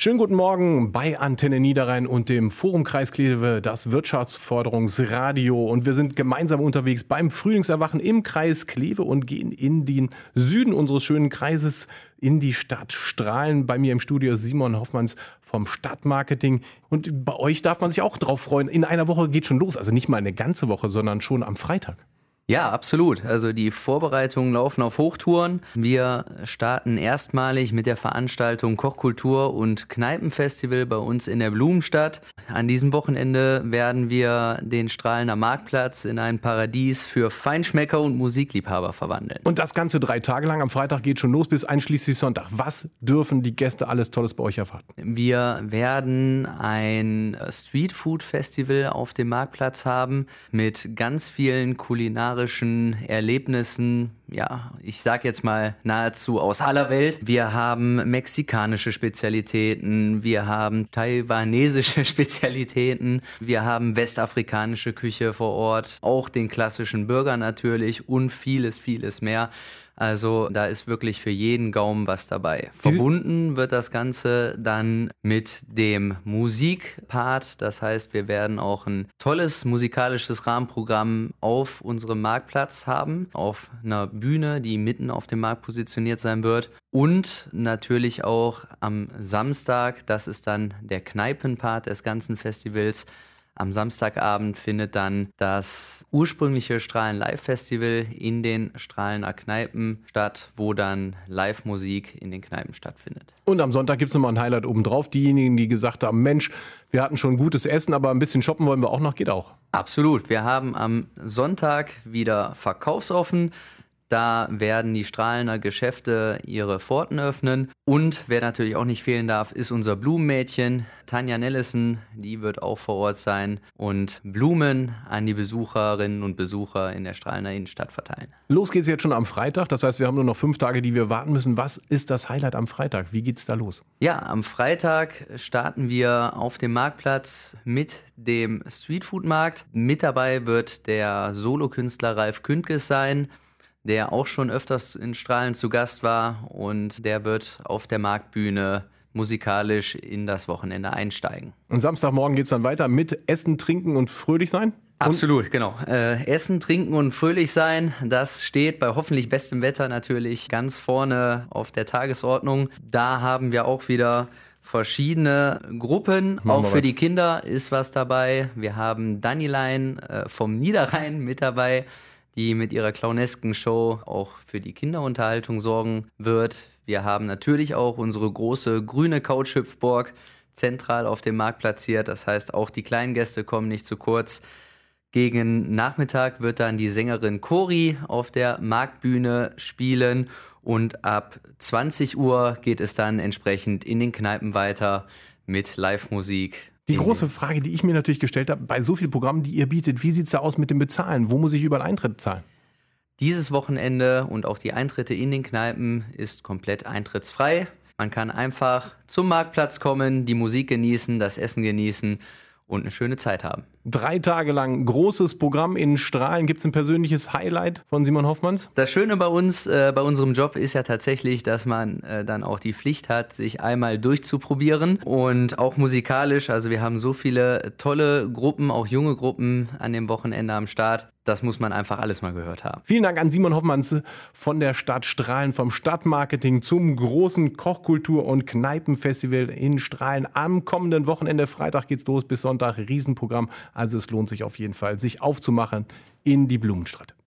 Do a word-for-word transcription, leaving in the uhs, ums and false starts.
Schönen guten Morgen bei Antenne Niederrhein und dem Forum Kreis Kleve, das Wirtschaftsförderungsradio. Und wir sind gemeinsam unterwegs beim Frühlingserwachen im Kreis Kleve und gehen in den Süden unseres schönen Kreises, in die Stadt Strahlen. Bei mir im Studio ist Simon Hoffmanns vom Stadtmarketing. Und bei euch darf man sich auch drauf freuen. In einer Woche geht schon los. Also nicht mal eine ganze Woche, sondern schon am Freitag. Ja, absolut. Also die Vorbereitungen laufen auf Hochtouren. Wir starten erstmalig mit der Veranstaltung Kochkultur und Kneipenfestival bei uns in der Blumenstadt. An diesem Wochenende werden wir den Strahlener Marktplatz in ein Paradies für Feinschmecker und Musikliebhaber verwandeln. Und das Ganze drei Tage lang. Am Freitag geht schon los bis einschließlich Sonntag. Was dürfen die Gäste alles Tolles bei euch erwarten? Wir werden ein Streetfood-Festival auf dem Marktplatz haben mit ganz vielen kulinarischen Erlebnissen, ja, ich sag jetzt mal nahezu aus aller Welt. Wir haben mexikanische Spezialitäten, wir haben taiwanesische Spezialitäten, wir haben westafrikanische Küche vor Ort, auch den klassischen Burger natürlich und vieles, vieles mehr. Also da ist wirklich für jeden Gaumen was dabei. Verbunden wird das Ganze dann mit dem Musikpart. Das heißt, wir werden auch ein tolles musikalisches Rahmenprogramm auf unserem Marktplatz haben, auf einer Bühne, die mitten auf dem Markt positioniert sein wird. Und natürlich auch am Samstag, das ist dann der Kneipenpart des ganzen Festivals. Am Samstagabend findet dann das ursprüngliche Strahlen Live Festival in den Strahlener Kneipen statt, wo dann Live-Musik in den Kneipen stattfindet. Und am Sonntag gibt es nochmal ein Highlight obendrauf. Diejenigen, die gesagt haben, Mensch, wir hatten schon gutes Essen, aber ein bisschen shoppen wollen wir auch noch, geht auch. Absolut. Wir haben am Sonntag wieder verkaufsoffen. Da werden die Strahlener Geschäfte ihre Pforten öffnen. Und wer natürlich auch nicht fehlen darf, ist unser Blumenmädchen, Tanja Nellissen. Die wird auch vor Ort sein und Blumen an die Besucherinnen und Besucher in der Strahlener Innenstadt verteilen. Los geht's jetzt schon am Freitag. Das heißt, wir haben nur noch fünf Tage, die wir warten müssen. Was ist das Highlight am Freitag? Wie geht's da los? Ja, am Freitag starten wir auf dem Marktplatz mit dem Streetfood-Markt. Mit dabei wird der Solokünstler Ralf Kündges sein, der auch schon öfters in Strahlen zu Gast war, und der wird auf der Marktbühne musikalisch in das Wochenende einsteigen. Und Samstagmorgen geht es dann weiter mit Essen, Trinken und fröhlich sein? Absolut, genau. Äh, Essen, Trinken und fröhlich sein, das steht bei hoffentlich bestem Wetter natürlich ganz vorne auf der Tagesordnung. Da haben wir auch wieder verschiedene Gruppen. Machen auch für die Kinder ist was dabei. Wir haben Danilein äh, vom Niederrhein mit dabei, die mit ihrer clownesken Show auch für die Kinderunterhaltung sorgen wird. Wir haben natürlich auch unsere große grüne Couchhüpfburg zentral auf dem Markt platziert. Das heißt, auch die kleinen Gäste kommen nicht zu kurz. Gegen Nachmittag wird dann die Sängerin Cori auf der Marktbühne spielen. Und ab zwanzig Uhr geht es dann entsprechend in den Kneipen weiter mit Live-Musik. Die große Frage, die ich mir natürlich gestellt habe, bei so vielen Programmen, die ihr bietet, wie sieht es da aus mit dem Bezahlen? Wo muss ich überall Eintritt zahlen? Dieses Wochenende und auch die Eintritte in den Kneipen ist komplett eintrittsfrei. Man kann einfach zum Marktplatz kommen, die Musik genießen, das Essen genießen und eine schöne Zeit haben. Drei Tage lang großes Programm in Strahlen. Gibt es ein persönliches Highlight von Simon Hoffmanns? Das Schöne bei uns, äh, bei unserem Job ist ja tatsächlich, dass man äh, dann auch die Pflicht hat, sich einmal durchzuprobieren. Und auch musikalisch, also wir haben so viele tolle Gruppen, auch junge Gruppen an dem Wochenende am Start. Das muss man einfach alles mal gehört haben. Vielen Dank an Simon Hoffmanns von der Stadt Strahlen, vom Stadtmarketing zum großen Kochkultur- und Kneipenfestival in Strahlen. Am kommenden Wochenende, Freitag geht's los bis Sonntag, Riesenprogramm. Also es lohnt sich auf jeden Fall, sich aufzumachen in die Blumenstadt.